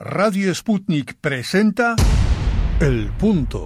Radio Sputnik presenta El Punto.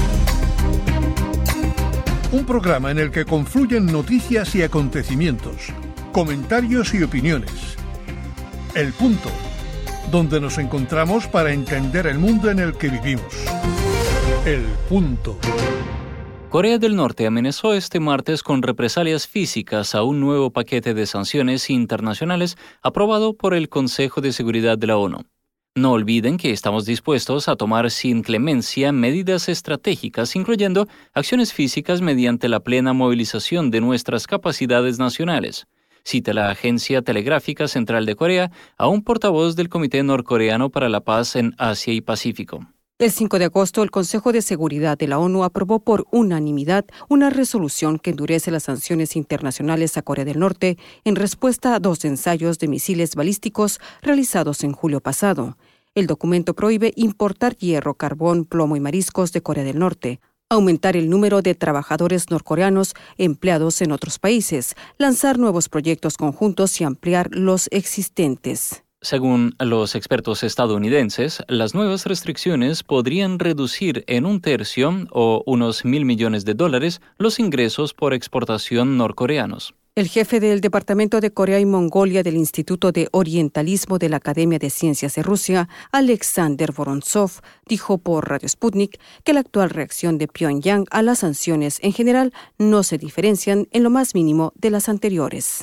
Un programa en el que confluyen noticias y acontecimientos, comentarios y opiniones. El Punto, donde nos encontramos para entender el mundo en el que vivimos. El Punto. Corea del Norte amenazó este martes con represalias físicas a un nuevo paquete de sanciones internacionales aprobado por el Consejo de Seguridad de la ONU. No olviden que estamos dispuestos a tomar sin clemencia medidas estratégicas, incluyendo acciones físicas mediante la plena movilización de nuestras capacidades nacionales, cita la Agencia Telegráfica Central de Corea a un portavoz del Comité Norcoreano para la Paz en Asia y Pacífico. El 5 de agosto, el Consejo de Seguridad de la ONU aprobó por unanimidad una resolución que endurece las sanciones internacionales a Corea del Norte en respuesta a 2 ensayos de misiles balísticos realizados en julio pasado. El documento prohíbe importar hierro, carbón, plomo y mariscos de Corea del Norte, aumentar el número de trabajadores norcoreanos empleados en otros países, lanzar nuevos proyectos conjuntos y ampliar los existentes. Según los expertos estadounidenses, las nuevas restricciones podrían reducir en 1/3 o unos $1.000 millones los ingresos por exportación norcoreanos. El jefe del Departamento de Corea y Mongolia del Instituto de Orientalismo de la Academia de Ciencias de Rusia, Alexander Vorontsov, dijo por Radio Sputnik que la actual reacción de Pyongyang a las sanciones en general no se diferencian en lo más mínimo de las anteriores.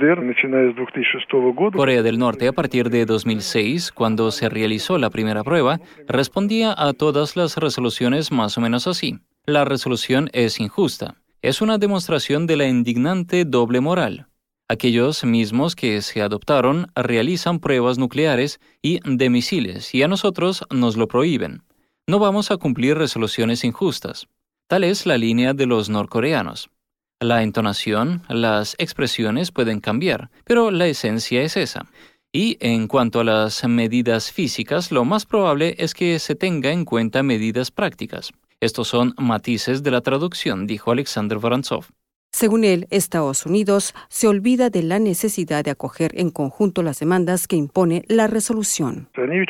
Corea del Norte, a partir de 2006, cuando se realizó la primera prueba, respondía a todas las resoluciones más o menos así. La resolución es injusta. Es una demostración de la indignante doble moral. Aquellos mismos que se adoptaron realizan pruebas nucleares y de misiles, y a nosotros nos lo prohíben. No vamos a cumplir resoluciones injustas. Tal es la línea de los norcoreanos. La entonación, las expresiones pueden cambiar, pero la esencia es esa. Y en cuanto a las medidas físicas, lo más probable es que se tenga en cuenta medidas prácticas. Estos son matices de la traducción, dijo Alexander Vorontsov. Según él, Estados Unidos se olvida de la necesidad de acoger en conjunto las demandas que impone la resolución.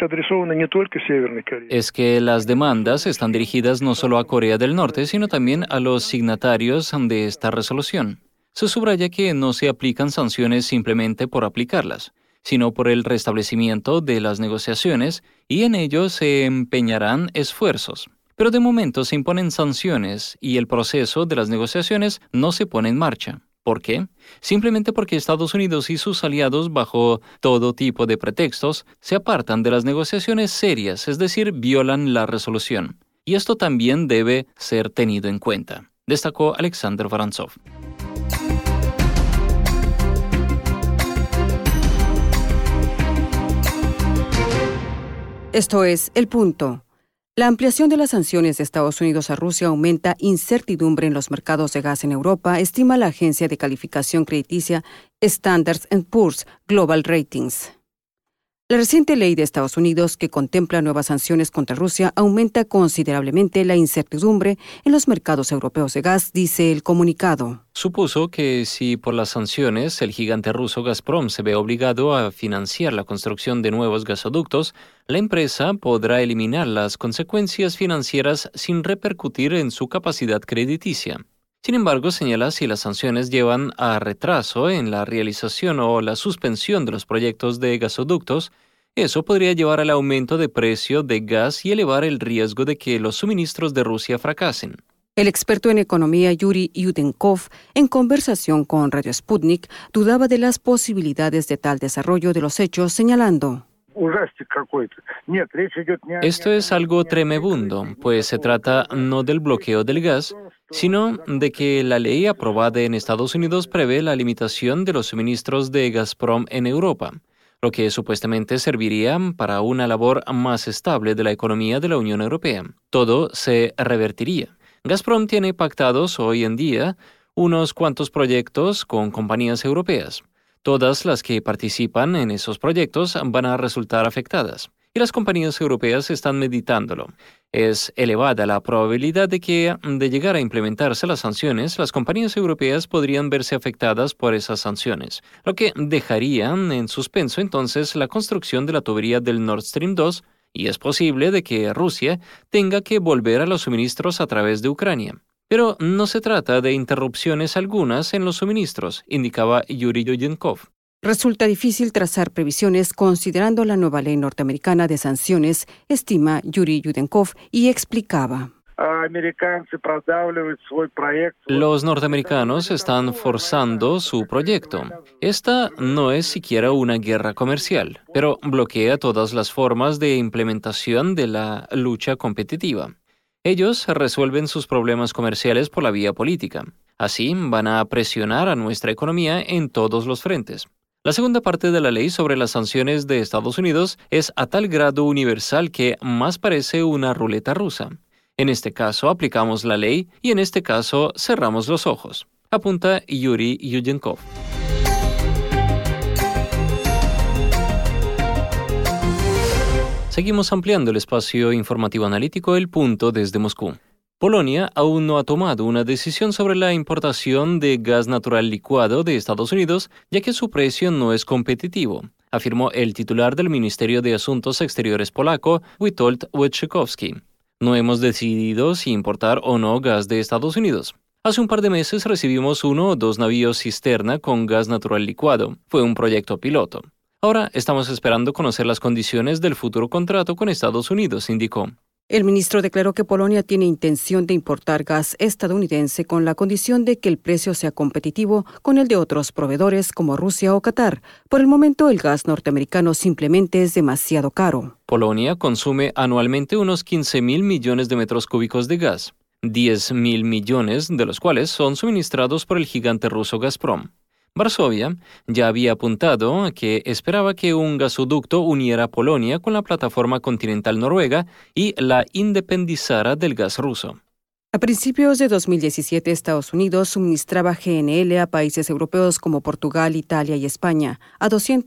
Es que las demandas están dirigidas no solo a Corea del Norte, sino también a los signatarios de esta resolución. Se subraya que no se aplican sanciones simplemente por aplicarlas, sino por el restablecimiento de las negociaciones, y en ello se empeñarán esfuerzos. Pero de momento se imponen sanciones y el proceso de las negociaciones no se pone en marcha. ¿Por qué? Simplemente porque Estados Unidos y sus aliados, bajo todo tipo de pretextos, se apartan de las negociaciones serias, es decir, violan la resolución. Y esto también debe ser tenido en cuenta, destacó Alexander Vorontsov. Esto es El Punto. La ampliación de las sanciones de Estados Unidos a Rusia aumenta incertidumbre en los mercados de gas en Europa, estima la agencia de calificación crediticia Standard & Poor's Global Ratings. La reciente ley de Estados Unidos que contempla nuevas sanciones contra Rusia aumenta considerablemente la incertidumbre en los mercados europeos de gas, dice el comunicado. Supuso que si por las sanciones el gigante ruso Gazprom se ve obligado a financiar la construcción de nuevos gasoductos, la empresa podrá eliminar las consecuencias financieras sin repercutir en su capacidad crediticia. Sin embargo, señala, si las sanciones llevan a retraso en la realización o la suspensión de los proyectos de gasoductos, eso podría llevar al aumento de precio de gas y elevar el riesgo de que los suministros de Rusia fracasen. El experto en economía Yuri Yudenkov, en conversación con Radio Sputnik, dudaba de las posibilidades de tal desarrollo de los hechos, señalando: Esto es algo tremebundo, pues se trata no del bloqueo del gas, sino de que la ley aprobada en Estados Unidos prevé la limitación de los suministros de Gazprom en Europa, lo que supuestamente serviría para una labor más estable de la economía de la Unión Europea. Todo se revertiría. Gazprom tiene pactados hoy en día unos cuantos proyectos con compañías europeas. Todas las que participan en esos proyectos van a resultar afectadas. y las compañías europeas están meditándolo. Es elevada la probabilidad de que, de llegar a implementarse las sanciones, las compañías europeas podrían verse afectadas por esas sanciones, lo que dejaría en suspenso entonces la construcción de la tubería del Nord Stream 2, y es posible de que Rusia tenga que volver a los suministros a través de Ucrania. Pero no se trata de interrupciones algunas en los suministros, indicaba Yuri Yudenkov. Resulta difícil trazar previsiones considerando la nueva ley norteamericana de sanciones, estima Yuri Yudenkov, y explicaba. Los norteamericanos están forzando su proyecto. Esta no es siquiera una guerra comercial, pero bloquea todas las formas de implementación de la lucha competitiva. Ellos resuelven sus problemas comerciales por la vía política. Así van a presionar a nuestra economía en todos los frentes. La segunda parte de la ley sobre las sanciones de Estados Unidos es a tal grado universal que más parece una ruleta rusa. En este caso aplicamos la ley y en este caso cerramos los ojos, apunta Yuri Yudenkov. Seguimos ampliando el espacio informativo analítico El Punto desde Moscú. Polonia aún no ha tomado una decisión sobre la importación de gas natural licuado de Estados Unidos, ya que su precio no es competitivo, afirmó el titular del Ministerio de Asuntos Exteriores polaco, Witold Wojciechowski. No hemos decidido si importar o no gas de Estados Unidos. Hace un par de meses recibimos 1 o 2 navíos cisterna con gas natural licuado. Fue un proyecto piloto. Ahora estamos esperando conocer las condiciones del futuro contrato con Estados Unidos, indicó. El ministro declaró que Polonia tiene intención de importar gas estadounidense con la condición de que el precio sea competitivo con el de otros proveedores como Rusia o Qatar. Por el momento, el gas norteamericano simplemente es demasiado caro. Polonia consume anualmente unos 15.000 millones de metros cúbicos de gas, 10.000 millones de los cuales son suministrados por el gigante ruso Gazprom. Varsovia ya había apuntado a que esperaba que un gasoducto uniera a Polonia con la plataforma continental noruega y la independizara del gas ruso. A principios de 2017, Estados Unidos suministraba GNL a países europeos como Portugal, Italia y España a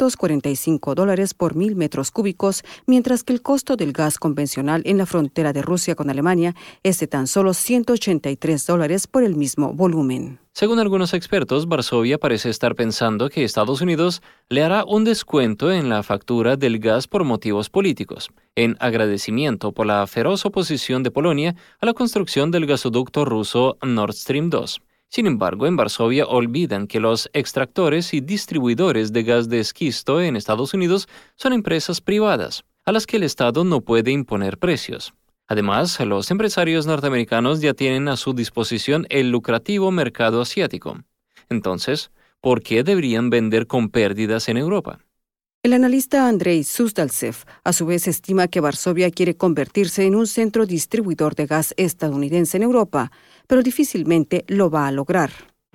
$245 por 1.000 metros cúbicos, mientras que el costo del gas convencional en la frontera de Rusia con Alemania es de tan solo $183 por el mismo volumen. Según algunos expertos, Varsovia parece estar pensando que Estados Unidos le hará un descuento en la factura del gas por motivos políticos, en agradecimiento por la feroz oposición de Polonia a la construcción del gasoducto ruso Nord Stream 2. Sin embargo, en Varsovia olvidan que los extractores y distribuidores de gas de esquisto en Estados Unidos son empresas privadas, a las que el Estado no puede imponer precios. Además, los empresarios norteamericanos ya tienen a su disposición el lucrativo mercado asiático. Entonces, ¿por qué deberían vender con pérdidas en Europa? El analista Andrei Suzdaltsev, a su vez, estima que Varsovia quiere convertirse en un centro distribuidor de gas estadounidense en Europa, pero difícilmente lo va a lograr.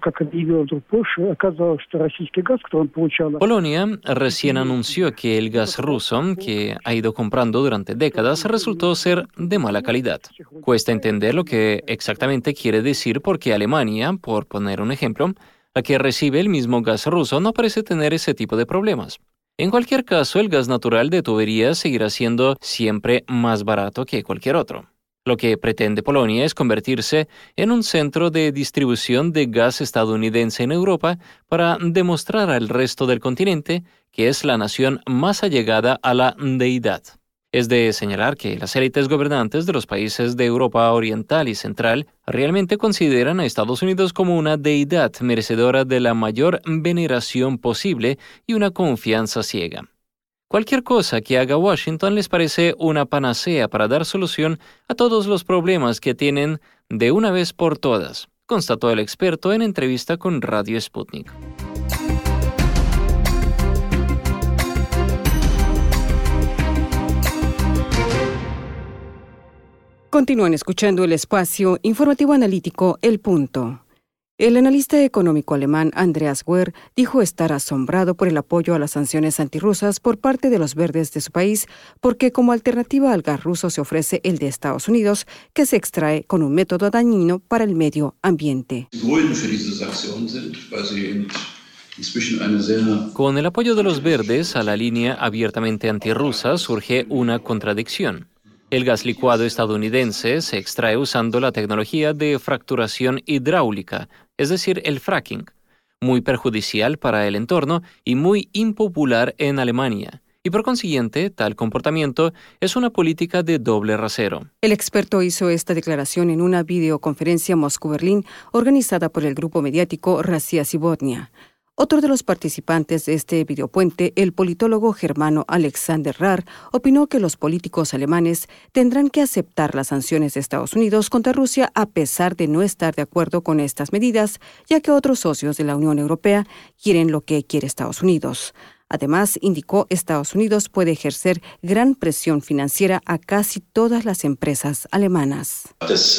Polonia recién anunció que el gas ruso que ha ido comprando durante décadas resultó ser de mala calidad. Cuesta entender lo que exactamente quiere decir porque Alemania, por poner un ejemplo, la que recibe el mismo gas ruso, no parece tener ese tipo de problemas. En cualquier caso, el gas natural de tuberías seguirá siendo siempre más barato que cualquier otro. Lo que pretende Polonia es convertirse en un centro de distribución de gas estadounidense en Europa para demostrar al resto del continente que es la nación más allegada a la deidad. Es de señalar que las élites gobernantes de los países de Europa Oriental y Central realmente consideran a Estados Unidos como una deidad merecedora de la mayor veneración posible y una confianza ciega. Cualquier cosa que haga Washington les parece una panacea para dar solución a todos los problemas que tienen de una vez por todas, constató el experto en entrevista con Radio Sputnik. Continúan escuchando el espacio informativo analítico El Punto. El analista económico alemán Andreas Wehr dijo estar asombrado por el apoyo a las sanciones antirrusas por parte de los verdes de su país, porque como alternativa al gas ruso se ofrece el de Estados Unidos, que se extrae con un método dañino para el medio ambiente. Con el apoyo de los verdes a la línea abiertamente antirrusa surge una contradicción. El gas licuado estadounidense se extrae usando la tecnología de fracturación hidráulica, es decir, el fracking, muy perjudicial para el entorno y muy impopular en Alemania. Y por consiguiente, tal comportamiento es una política de doble rasero. El experto hizo esta declaración en una videoconferencia Moscú-Berlín organizada por el grupo mediático Rossija Zibotnia. Otro de los participantes de este videopuente, el politólogo germano Alexander Rar, opinó que los políticos alemanes tendrán que aceptar las sanciones de Estados Unidos contra Rusia a pesar de no estar de acuerdo con estas medidas, ya que otros socios de la Unión Europea quieren lo que quiere Estados Unidos. Además, indicó, Estados Unidos puede ejercer gran presión financiera a casi todas las empresas alemanas.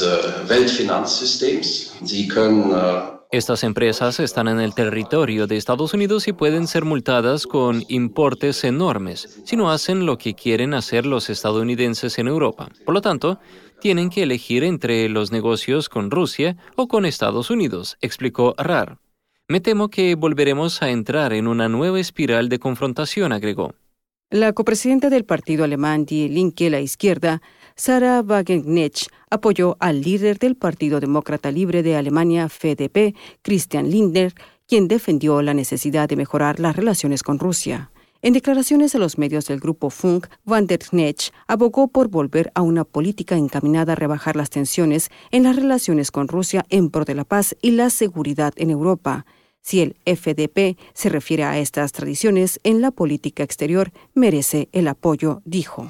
Estas empresas están en el territorio de Estados Unidos y pueden ser multadas con importes enormes si no hacen lo que quieren hacer los estadounidenses en Europa. Por lo tanto, tienen que elegir entre los negocios con Rusia o con Estados Unidos, explicó Rar. Me temo que volveremos a entrar en una nueva espiral de confrontación, agregó. La copresidenta del partido alemán Die Linke, la izquierda, Sarah Wagenknecht, apoyó al líder del Partido Demócrata Libre de Alemania, FDP, Christian Lindner, quien defendió la necesidad de mejorar las relaciones con Rusia. En declaraciones a los medios del grupo Funk, Wagenknecht abogó por volver a una política encaminada a rebajar las tensiones en las relaciones con Rusia en pro de la paz y la seguridad en Europa. Si el FDP se refiere a estas tradiciones en la política exterior, merece el apoyo, dijo.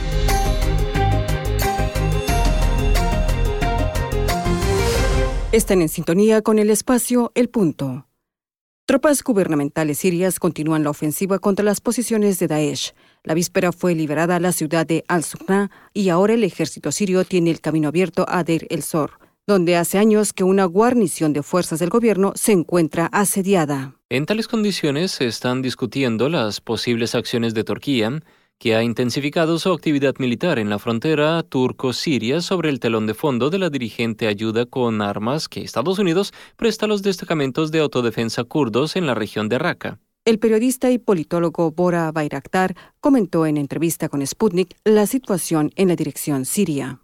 Están en sintonía con el espacio El Punto. Tropas gubernamentales sirias continúan la ofensiva contra las posiciones de Daesh. La víspera fue liberada la ciudad de Al-Suqna y ahora el ejército sirio tiene el camino abierto a Deir el-Zor, donde hace años que una guarnición de fuerzas del gobierno se encuentra asediada. En tales condiciones se están discutiendo las posibles acciones de Turquía, que ha intensificado su actividad militar en la frontera turco-siria sobre el telón de fondo de la dirigente ayuda con armas que Estados Unidos presta a los destacamentos de autodefensa kurdos en la región de Raqqa. El periodista y politólogo Bora Bayraktar comentó en entrevista con Sputnik la situación en la dirección siria.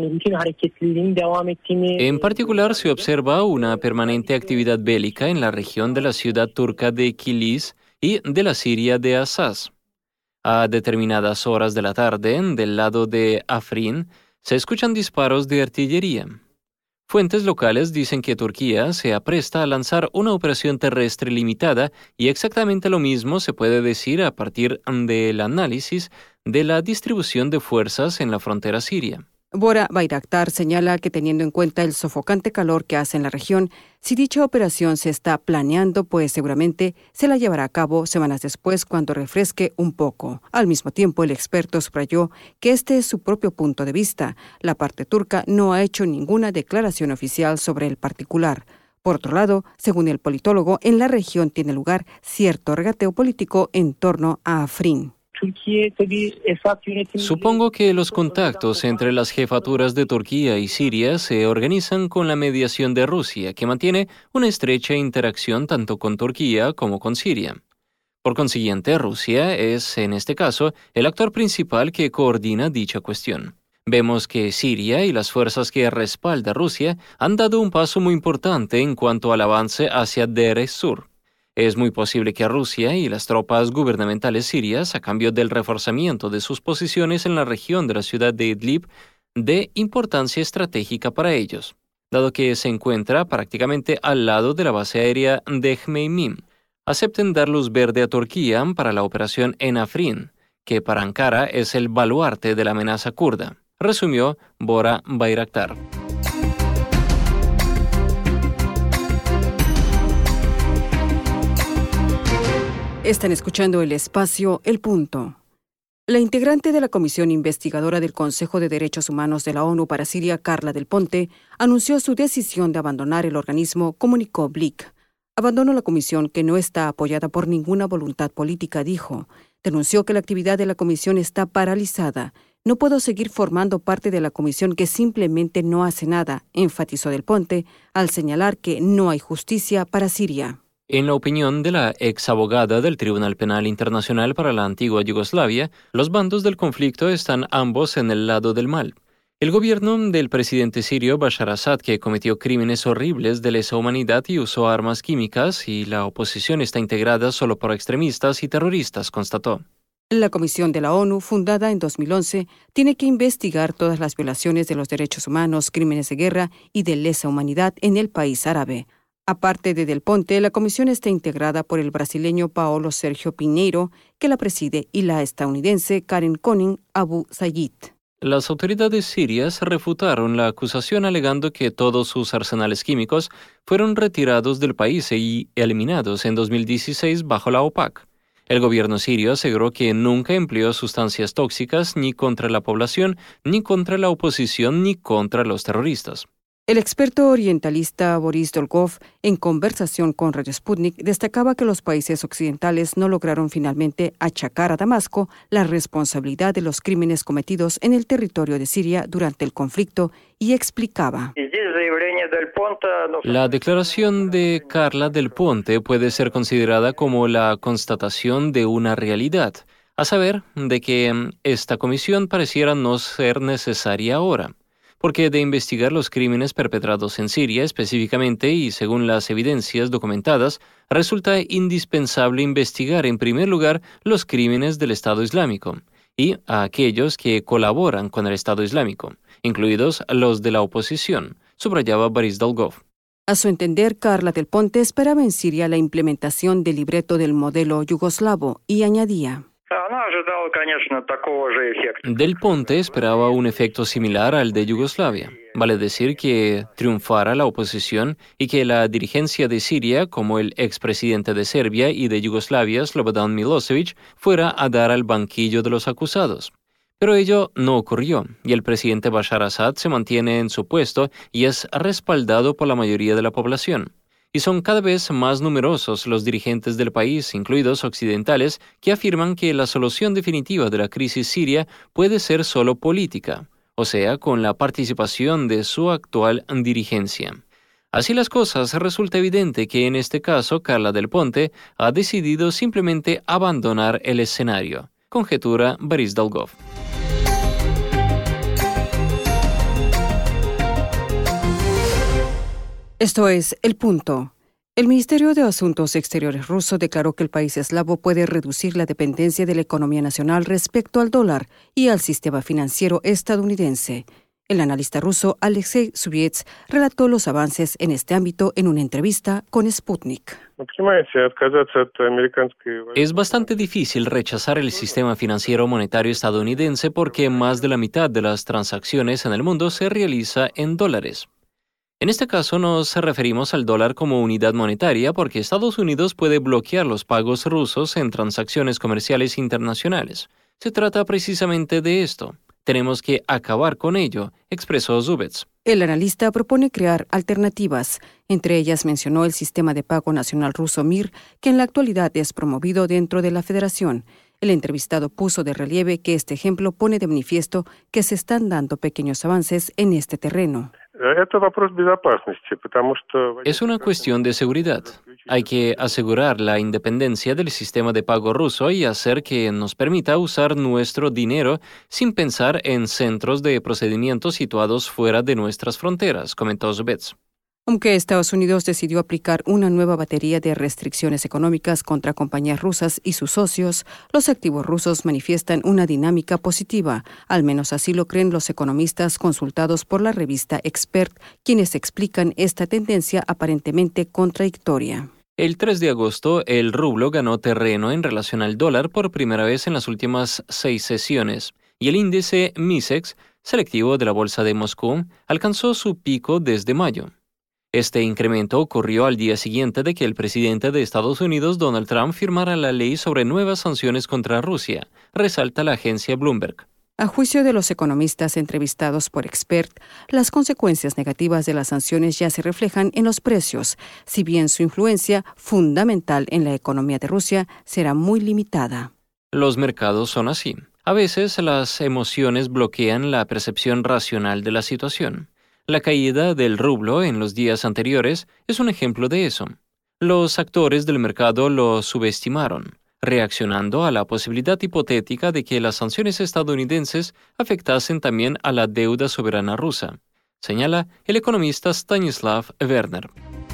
En particular, se observa una permanente actividad bélica en la región de la ciudad turca de Kilis y de la Siria de Azaz. A determinadas horas de la tarde, del lado de Afrin, se escuchan disparos de artillería. Fuentes locales dicen que Turquía se apresta a lanzar una operación terrestre limitada y exactamente lo mismo se puede decir a partir del análisis de la distribución de fuerzas en la frontera siria. Bora Bayraktar señala que teniendo en cuenta el sofocante calor que hace en la región, si dicha operación se está planeando, pues seguramente se la llevará a cabo semanas después cuando refresque un poco. Al mismo tiempo, el experto subrayó que este es su propio punto de vista. La parte turca no ha hecho ninguna declaración oficial sobre el particular. Por otro lado, según el politólogo, en la región tiene lugar cierto regateo político en torno a Afrin. Supongo que los contactos entre las jefaturas de Turquía y Siria se organizan con la mediación de Rusia, que mantiene una estrecha interacción tanto con Turquía como con Siria. Por consiguiente, Rusia es, en este caso, el actor principal que coordina dicha cuestión. Vemos que Siria y las fuerzas que respalda Rusia han dado un paso muy importante en cuanto al avance hacia Deir ez-Zor. Es muy posible que Rusia y las tropas gubernamentales sirias, a cambio del reforzamiento de sus posiciones en la región de la ciudad de Idlib, dé importancia estratégica para ellos, dado que se encuentra prácticamente al lado de la base aérea de Hmeimim, acepten dar luz verde a Turquía para la operación en Afrin, que para Ankara es el baluarte de la amenaza kurda, resumió Bora Bayraktar. Están escuchando el espacio El Punto. La integrante de la Comisión Investigadora del Consejo de Derechos Humanos de la ONU para Siria, Carla Del Ponte, anunció su decisión de abandonar el organismo, comunicó Blick. Abandono la comisión que no está apoyada por ninguna voluntad política, dijo. Denunció que la actividad de la comisión está paralizada. No puedo seguir formando parte de la comisión que simplemente no hace nada, enfatizó Del Ponte, al señalar que no hay justicia para Siria. En la opinión de la ex abogada del Tribunal Penal Internacional para la antigua Yugoslavia, los bandos del conflicto están ambos en el lado del mal. El gobierno del presidente sirio Bashar Assad, que cometió crímenes horribles de lesa humanidad y usó armas químicas, y la oposición está integrada solo por extremistas y terroristas, constató. La Comisión de la ONU, fundada en 2011, tiene que investigar todas las violaciones de los derechos humanos, crímenes de guerra y de lesa humanidad en el país árabe. Aparte de Del Ponte, la comisión está integrada por el brasileño Paulo Sergio Pinheiro, que la preside, y la estadounidense Karen Koning Abu Sayed. Las autoridades sirias refutaron la acusación alegando que todos sus arsenales químicos fueron retirados del país y eliminados en 2016 bajo la OPAC. El gobierno sirio aseguró que nunca empleó sustancias tóxicas ni contra la población, ni contra la oposición, ni contra los terroristas. El experto orientalista Boris Dolgov, en conversación con Radio Sputnik, destacaba que los países occidentales no lograron finalmente achacar a Damasco la responsabilidad de los crímenes cometidos en el territorio de Siria durante el conflicto y explicaba. La declaración de Carla Del Ponte puede ser considerada como la constatación de una realidad, a saber, de que esta comisión pareciera no ser necesaria ahora. Porque de investigar los crímenes perpetrados en Siria específicamente y según las evidencias documentadas, resulta indispensable investigar en primer lugar los crímenes del Estado Islámico y a aquellos que colaboran con el Estado Islámico, incluidos los de la oposición, subrayaba Boris Dolgov. A su entender, Carla Del Ponte esperaba en Siria la implementación del libreto del modelo yugoslavo y añadía. Del Ponte esperaba un efecto similar al de Yugoslavia, vale decir que triunfara la oposición y que la dirigencia de Siria, como el expresidente de Serbia y de Yugoslavia, Slobodan Milosevic, fuera a dar al banquillo de los acusados. Pero ello no ocurrió, y el presidente Bashar Assad se mantiene en su puesto y es respaldado por la mayoría de la población. Y son cada vez más numerosos los dirigentes del país, incluidos occidentales, que afirman que la solución definitiva de la crisis siria puede ser solo política, o sea, con la participación de su actual dirigencia. Así las cosas, resulta evidente que en este caso Carla Del Ponte ha decidido simplemente abandonar el escenario, conjetura Boris Dolgov. Esto es El Punto. El Ministerio de Asuntos Exteriores ruso declaró que el país eslavo puede reducir la dependencia de la economía nacional respecto al dólar y al sistema financiero estadounidense. El analista ruso Alexei Subiets relató los avances en este ámbito en una entrevista con Sputnik. Es bastante difícil rechazar el sistema financiero monetario estadounidense porque más de la mitad de las transacciones en el mundo se realiza en dólares. En este caso nos referimos al dólar como unidad monetaria porque Estados Unidos puede bloquear los pagos rusos en transacciones comerciales internacionales. Se trata precisamente de esto. Tenemos que acabar con ello, expresó Zubets. El analista propone crear alternativas. Entre ellas mencionó el sistema de pago nacional ruso MIR, que en la actualidad es promovido dentro de la federación. El entrevistado puso de relieve que este ejemplo pone de manifiesto que se están dando pequeños avances en este terreno. Es una cuestión de seguridad. Hay que asegurar la independencia del sistema de pago ruso y hacer que nos permita usar nuestro dinero sin pensar en centros de procedimiento situados fuera de nuestras fronteras, comentó Zubets. Aunque Estados Unidos decidió aplicar una nueva batería de restricciones económicas contra compañías rusas y sus socios, los activos rusos manifiestan una dinámica positiva. Al menos así lo creen los economistas consultados por la revista Expert, quienes explican esta tendencia aparentemente contradictoria. El 3 de agosto, el rublo ganó terreno en relación al dólar por primera vez en las últimas 6 sesiones, y el índice MISEX, selectivo de la Bolsa de Moscú, alcanzó su pico desde mayo. Este incremento ocurrió al día siguiente de que el presidente de Estados Unidos, Donald Trump, firmara la ley sobre nuevas sanciones contra Rusia, resalta la agencia Bloomberg. A juicio de los economistas entrevistados por Expert, las consecuencias negativas de las sanciones ya se reflejan en los precios, si bien su influencia, fundamental en la economía de Rusia, será muy limitada. Los mercados son así. A veces las emociones bloquean la percepción racional de la situación. La caída del rublo en los días anteriores es un ejemplo de eso. Los actores del mercado lo subestimaron, reaccionando a la posibilidad hipotética de que las sanciones estadounidenses afectasen también a la deuda soberana rusa, señala el economista Stanislav Werner.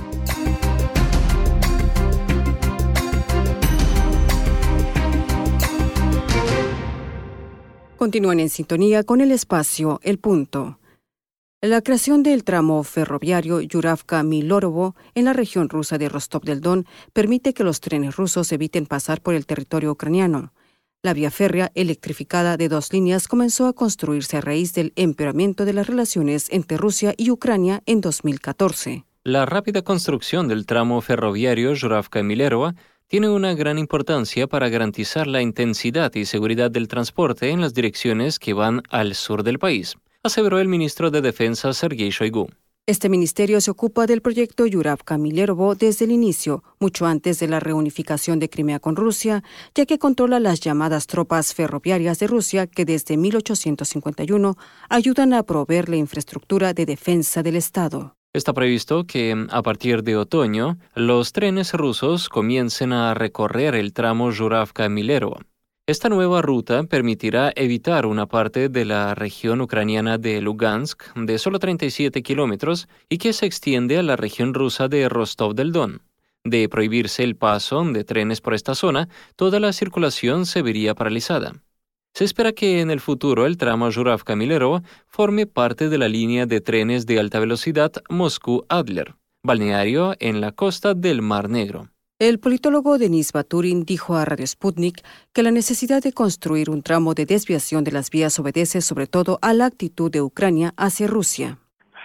Continúan en sintonía con el espacio El Punto. La creación del tramo ferroviario Yurevka-Milorovo en la región rusa de Rostov del Don permite que los trenes rusos eviten pasar por el territorio ucraniano. La vía férrea electrificada de 2 líneas comenzó a construirse a raíz del empeoramiento de las relaciones entre Rusia y Ucrania en 2014. La rápida construcción del tramo ferroviario Yurevka-Milorovo tiene una gran importancia para garantizar la intensidad y seguridad del transporte en las direcciones que van al sur del país, aseveró el ministro de Defensa Sergei Shoigu. Este ministerio se ocupa del proyecto Yurevka-Milorovo desde el inicio, mucho antes de la reunificación de Crimea con Rusia, ya que controla las llamadas tropas ferroviarias de Rusia que desde 1851 ayudan a proveer la infraestructura de defensa del Estado. Está previsto que, a partir de otoño, los trenes rusos comiencen a recorrer el tramo Yurevka-Milorovo. Esta nueva ruta permitirá evitar una parte de la región ucraniana de Lugansk de solo 37 kilómetros y que se extiende a la región rusa de Rostov del Don. De prohibirse el paso de trenes por esta zona, toda la circulación se vería paralizada. Se espera que en el futuro el tramo Yurevka-Milorovo forme parte de la línea de trenes de alta velocidad Moscú-Adler, balneario en la costa del Mar Negro. El politólogo Denis Baturin dijo a Radio Sputnik que la necesidad de construir un tramo de desviación de las vías obedece sobre todo a la actitud de Ucrania hacia Rusia.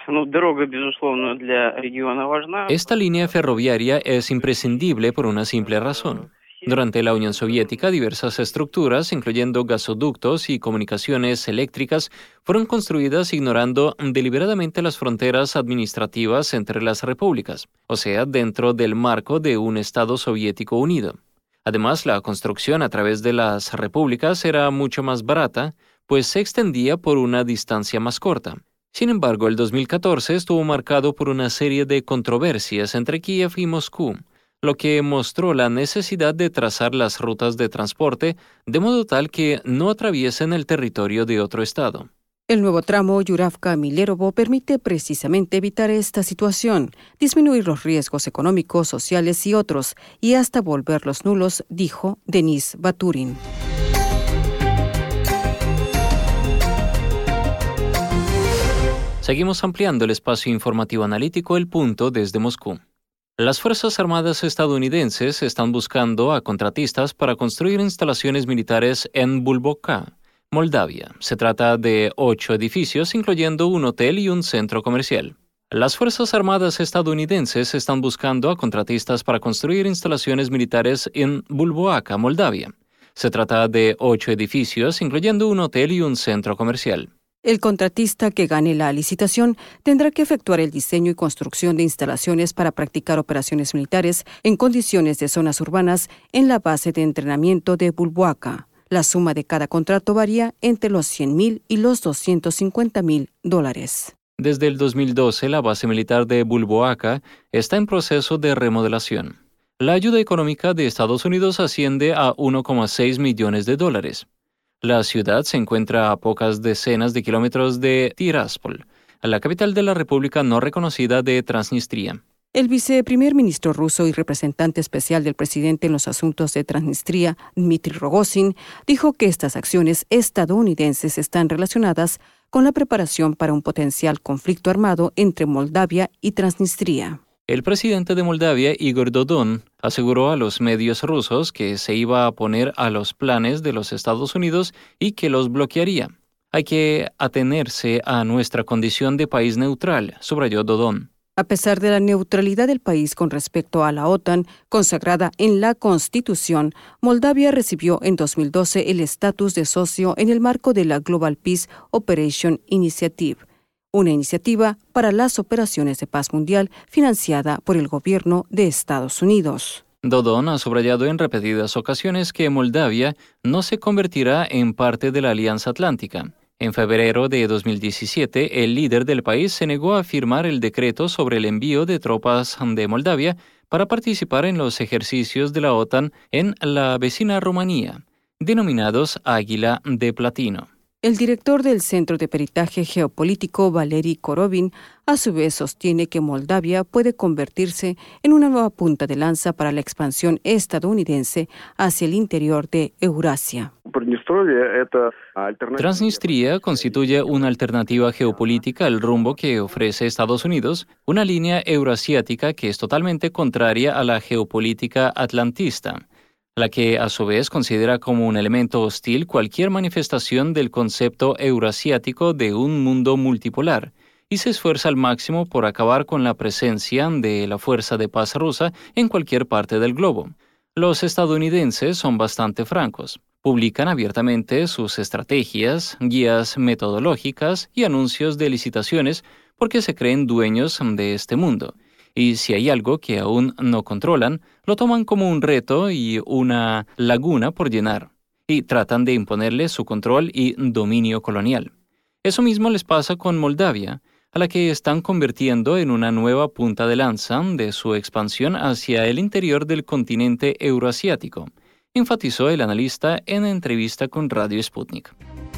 Esta línea ferroviaria es imprescindible por una simple razón. Durante la Unión Soviética, diversas estructuras, incluyendo gasoductos y comunicaciones eléctricas, fueron construidas ignorando deliberadamente las fronteras administrativas entre las repúblicas, o sea, dentro del marco de un Estado soviético unido. Además, la construcción a través de las repúblicas era mucho más barata, pues se extendía por una distancia más corta. Sin embargo, el 2014 estuvo marcado por una serie de controversias entre Kiev y Moscú, lo que mostró la necesidad de trazar las rutas de transporte de modo tal que no atraviesen el territorio de otro estado. El nuevo tramo Yurevka-Milorovo permite precisamente evitar esta situación, disminuir los riesgos económicos, sociales y otros, y hasta volverlos nulos, dijo Denis Baturin. Seguimos ampliando el espacio informativo analítico El Punto desde Moscú. Las Fuerzas Armadas estadounidenses están buscando a contratistas para construir instalaciones militares en Bulboká, Moldavia. Se trata de 8 edificios, incluyendo un hotel y un centro comercial. Las Fuerzas Armadas estadounidenses están buscando a contratistas para construir instalaciones militares en Bulboká, Moldavia. Se trata de 8 edificios, incluyendo un hotel y un centro comercial. El contratista que gane la licitación tendrá que efectuar el diseño y construcción de instalaciones para practicar operaciones militares en condiciones de zonas urbanas en la base de entrenamiento de Bulboká. La suma de cada contrato varía entre los $100,000 y los $250,000. Desde el 2012, la base militar de Bulboká está en proceso de remodelación. La ayuda económica de Estados Unidos asciende a $1,6 millones. La ciudad se encuentra a pocas decenas de kilómetros de Tiraspol, la capital de la República no reconocida de Transnistria. El viceprimer ministro ruso y representante especial del presidente en los asuntos de Transnistria, Dmitry Rogozin, dijo que estas acciones estadounidenses están relacionadas con la preparación para un potencial conflicto armado entre Moldavia y Transnistria. El presidente de Moldavia, Igor Dodon, aseguró a los medios rusos que se iba a oponer a los planes de los Estados Unidos y que los bloquearía. Hay que atenerse a nuestra condición de país neutral, subrayó Dodon. A pesar de la neutralidad del país con respecto a la OTAN, consagrada en la Constitución, Moldavia recibió en 2012 el estatus de socio en el marco de la Global Peace Operation Initiative, una iniciativa para las operaciones de paz mundial financiada por el gobierno de Estados Unidos. Dodon ha subrayado en repetidas ocasiones que Moldavia no se convertirá en parte de la Alianza Atlántica. En febrero de 2017, el líder del país se negó a firmar el decreto sobre el envío de tropas de Moldavia para participar en los ejercicios de la OTAN en la vecina Rumanía, denominados Águila de Platino. El director del Centro de Peritaje Geopolítico, Valery Korovin, a su vez sostiene que Moldavia puede convertirse en una nueva punta de lanza para la expansión estadounidense hacia el interior de Eurasia. Transnistria constituye una alternativa geopolítica al rumbo que ofrece Estados Unidos, una línea eurasiática que es totalmente contraria a la geopolítica atlantista, la que a su vez considera como un elemento hostil cualquier manifestación del concepto eurasiático de un mundo multipolar, y se esfuerza al máximo por acabar con la presencia de la fuerza de paz rusa en cualquier parte del globo. Los estadounidenses son bastante francos. Publican abiertamente sus estrategias, guías metodológicas y anuncios de licitaciones porque se creen dueños de este mundo. Y si hay algo que aún no controlan, lo toman como un reto y una laguna por llenar, y tratan de imponerle su control y dominio colonial. Eso mismo les pasa con Moldavia, a la que están convirtiendo en una nueva punta de lanza de su expansión hacia el interior del continente euroasiático, enfatizó el analista en entrevista con Radio Sputnik.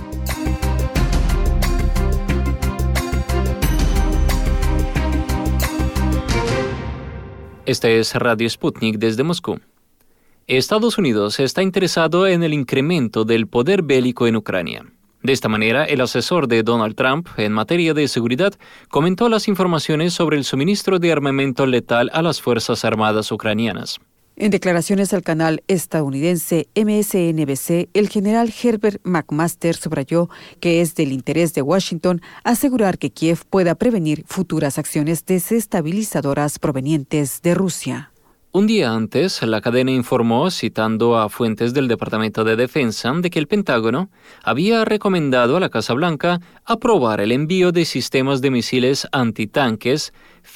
Este es Radio Sputnik desde Moscú. Estados Unidos está interesado en el incremento del poder bélico en Ucrania. De esta manera, el asesor de Donald Trump en materia de seguridad comentó las informaciones sobre el suministro de armamento letal a las Fuerzas Armadas ucranianas. En declaraciones al canal estadounidense MSNBC, el general Herbert McMaster subrayó que es del interés de Washington asegurar que Kiev pueda prevenir futuras acciones desestabilizadoras provenientes de Rusia. Un día antes, la cadena informó, citando a fuentes del Departamento de Defensa, de que el Pentágono había recomendado a la Casa Blanca aprobar el envío de sistemas de misiles antitanques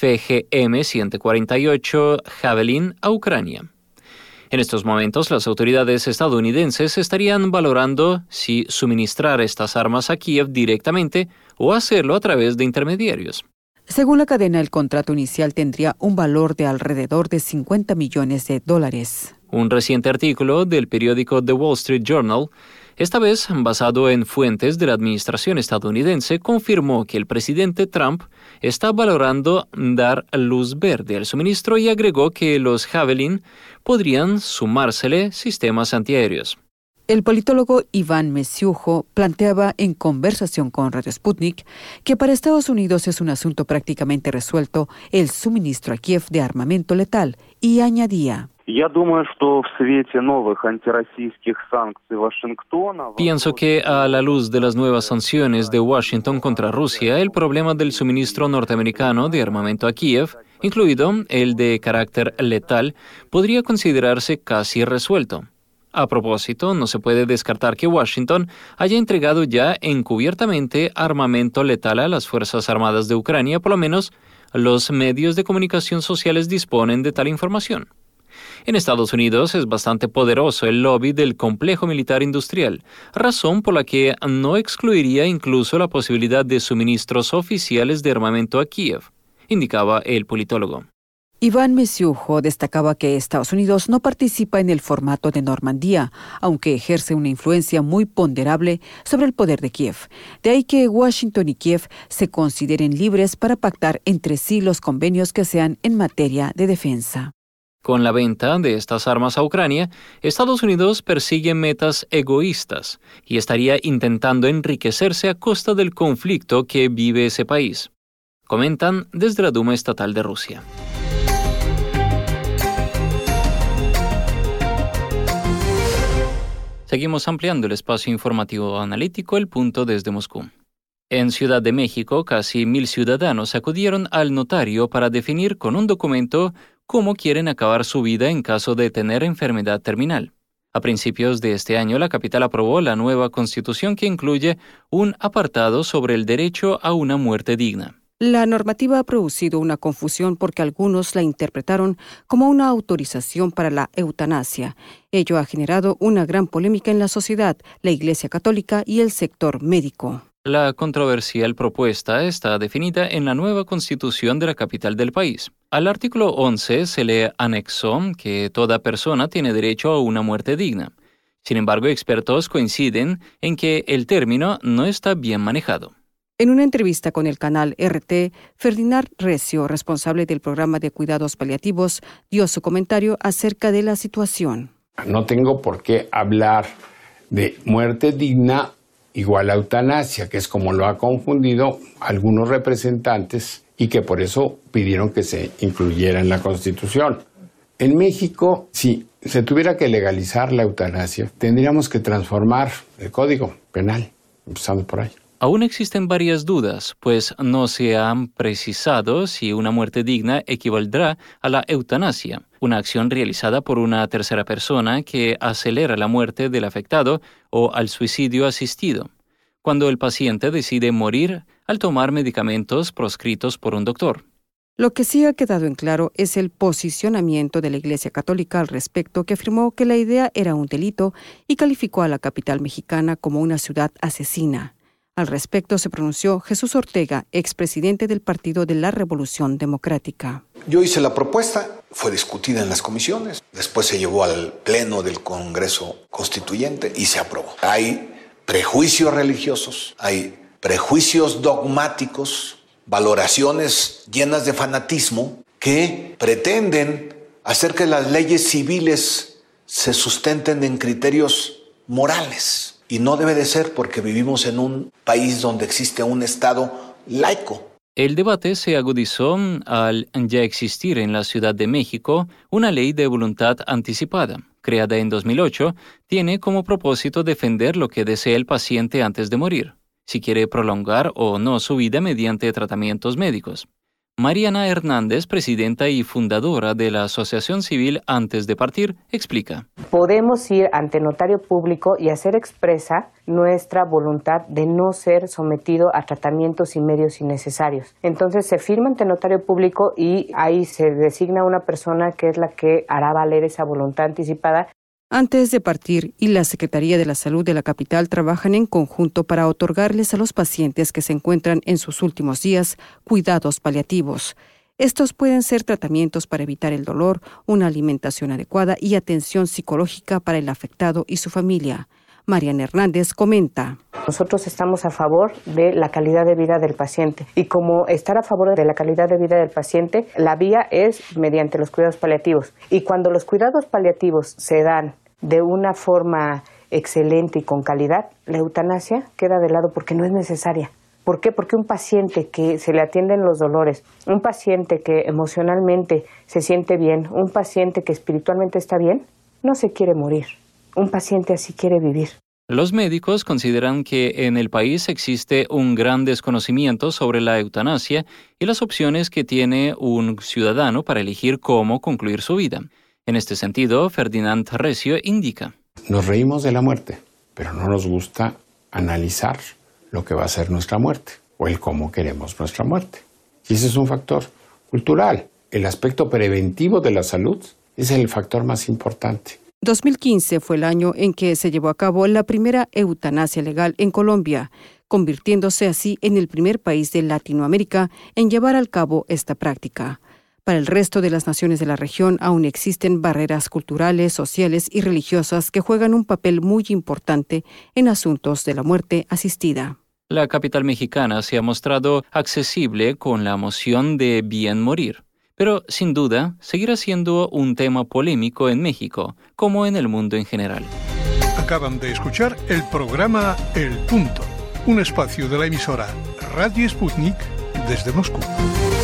FGM-148 Javelin a Ucrania. En estos momentos, las autoridades estadounidenses estarían valorando si suministrar estas armas a Kiev directamente o hacerlo a través de intermediarios. Según la cadena, el contrato inicial tendría un valor de alrededor de $50 millones. Un reciente artículo del periódico The Wall Street Journal, esta vez basado en fuentes de la administración estadounidense, confirmó que el presidente Trump está valorando dar luz verde al suministro y agregó que los Javelin podrían sumársele sistemas antiaéreos. El politólogo Iván Mesiujo planteaba en conversación con Radio Sputnik que para Estados Unidos es un asunto prácticamente resuelto el suministro a Kiev de armamento letal, y añadía: Pienso que a la luz de las nuevas sanciones de Washington contra Rusia, el problema del suministro norteamericano de armamento a Kiev, incluido el de carácter letal, podría considerarse casi resuelto. A propósito, no se puede descartar que Washington haya entregado ya encubiertamente armamento letal a las Fuerzas Armadas de Ucrania, por lo menos los medios de comunicación sociales disponen de tal información. En Estados Unidos es bastante poderoso el lobby del complejo militar industrial, razón por la que no excluiría incluso la posibilidad de suministros oficiales de armamento a Kiev, indicaba el politólogo. Iván Mesiujo destacaba que Estados Unidos no participa en el formato de Normandía, aunque ejerce una influencia muy ponderable sobre el poder de Kiev. De ahí que Washington y Kiev se consideren libres para pactar entre sí los convenios que sean en materia de defensa. Con la venta de estas armas a Ucrania, Estados Unidos persigue metas egoístas y estaría intentando enriquecerse a costa del conflicto que vive ese país, comentan desde la Duma Estatal de Rusia. Seguimos ampliando el espacio informativo analítico El Punto desde Moscú. En Ciudad de México, casi 1,000 ciudadanos acudieron al notario para definir con un documento cómo quieren acabar su vida en caso de tener enfermedad terminal. A principios de este año, la capital aprobó la nueva Constitución que incluye un apartado sobre el derecho a una muerte digna. La normativa ha producido una confusión porque algunos la interpretaron como una autorización para la eutanasia. Ello ha generado una gran polémica en la sociedad, la Iglesia Católica y el sector médico. La controversial propuesta está definida en la nueva constitución de la capital del país. Al artículo 11 se le anexó que toda persona tiene derecho a una muerte digna. Sin embargo, expertos coinciden en que el término no está bien manejado. En una entrevista con el canal RT, Ferdinand Recio, responsable del programa de cuidados paliativos, dio su comentario acerca de la situación. No tengo por qué hablar de muerte digna igual a eutanasia, que es como lo ha confundido algunos representantes y que por eso pidieron que se incluyera en la Constitución. En México, si se tuviera que legalizar la eutanasia, tendríamos que transformar el Código Penal, empezando por ahí. Aún existen varias dudas, pues no se han precisado si una muerte digna equivaldrá a la eutanasia, una acción realizada por una tercera persona que acelera la muerte del afectado, o al suicidio asistido, cuando el paciente decide morir al tomar medicamentos proscritos por un doctor. Lo que sí ha quedado en claro es el posicionamiento de la Iglesia Católica al respecto, que afirmó que la idea era un delito y calificó a la capital mexicana como una ciudad asesina. Al respecto se pronunció Jesús Ortega, expresidente del Partido de la Revolución Democrática. Yo hice la propuesta, fue discutida en las comisiones, después se llevó al Pleno del Congreso Constituyente y se aprobó. Hay prejuicios religiosos, hay prejuicios dogmáticos, valoraciones llenas de fanatismo que pretenden hacer que las leyes civiles se sustenten en criterios morales. Y no debe de ser, porque vivimos en un país donde existe un Estado laico. El debate se agudizó al ya existir en la Ciudad de México una ley de voluntad anticipada. Creada en 2008, tiene como propósito defender lo que desea el paciente antes de morir, si quiere prolongar o no su vida mediante tratamientos médicos. Mariana Hernández, presidenta y fundadora de la Asociación Civil Antes de Partir, explica. Podemos ir ante notario público y hacer expresa nuestra voluntad de no ser sometido a tratamientos y medios innecesarios. Entonces se firma ante notario público y ahí se designa una persona que es la que hará valer esa voluntad anticipada. Antes de Partir y la Secretaría de la Salud de la capital trabajan en conjunto para otorgarles a los pacientes que se encuentran en sus últimos días cuidados paliativos. Estos pueden ser tratamientos para evitar el dolor, una alimentación adecuada y atención psicológica para el afectado y su familia. Mariana Hernández comenta. Nosotros estamos a favor de la calidad de vida del paciente y como estar a favor de la calidad de vida del paciente, la vía es mediante los cuidados paliativos. Y cuando los cuidados paliativos se dan de una forma excelente y con calidad, la eutanasia queda de lado porque no es necesaria. ¿Por qué? Porque un paciente que se le atienden los dolores, un paciente que emocionalmente se siente bien, un paciente que espiritualmente está bien, no se quiere morir. Un paciente así quiere vivir. Los médicos consideran que en el país existe un gran desconocimiento sobre la eutanasia y las opciones que tiene un ciudadano para elegir cómo concluir su vida. En este sentido, Ferdinand Recio indica. Nos reímos de la muerte, pero no nos gusta analizar lo que va a ser nuestra muerte o el cómo queremos nuestra muerte. Y ese es un factor cultural. El aspecto preventivo de la salud es el factor más importante. 2015 fue el año en que se llevó a cabo la primera eutanasia legal en Colombia, convirtiéndose así en el primer país de Latinoamérica en llevar al cabo esta práctica. Para el resto de las naciones de la región aún existen barreras culturales, sociales y religiosas que juegan un papel muy importante en asuntos de la muerte asistida. La capital mexicana se ha mostrado accesible con la moción de bien morir. Pero, sin duda, seguirá siendo un tema polémico en México, como en el mundo en general. Acaban de escuchar el programa El Punto, un espacio de la emisora Radio Sputnik desde Moscú.